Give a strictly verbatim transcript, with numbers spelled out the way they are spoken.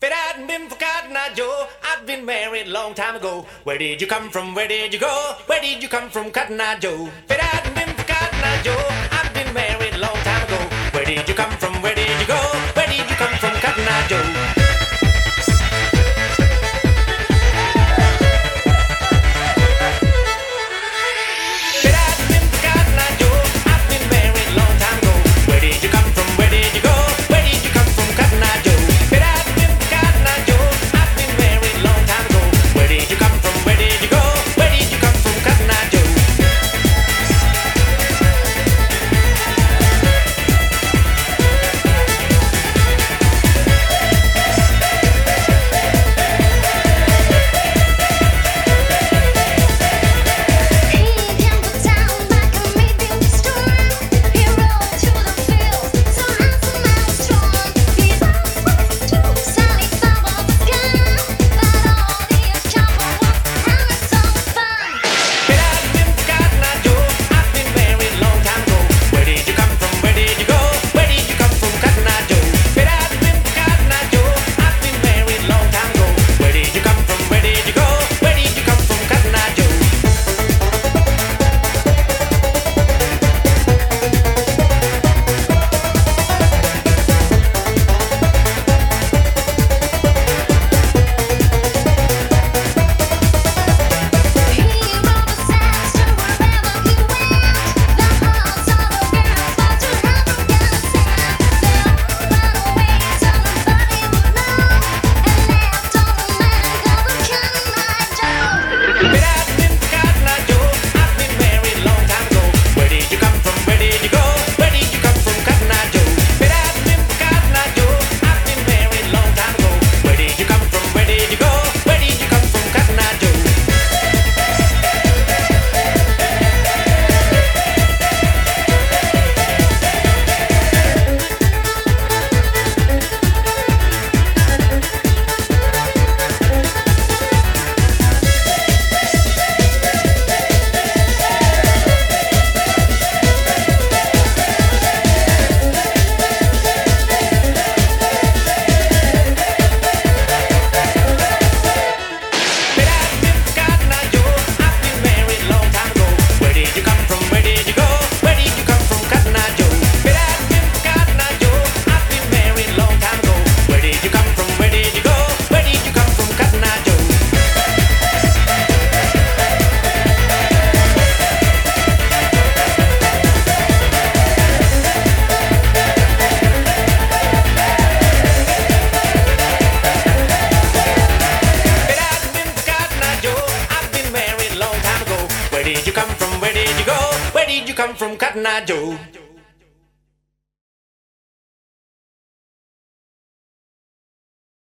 If it hadn't been for Cotton Eye Joe, I'd been married a long time ago. Where did you come from? Where did you go? Where did you come from, Cotton Eye Joe? If it hadn't been for Cotton Eye Joe, I'd been married a long time ago. Where did you come from? Where did you go? Where did you come from, Cotton Eye Joe? Where did you come from? Where did you go? Where did you come from, Cotton Eye Joe?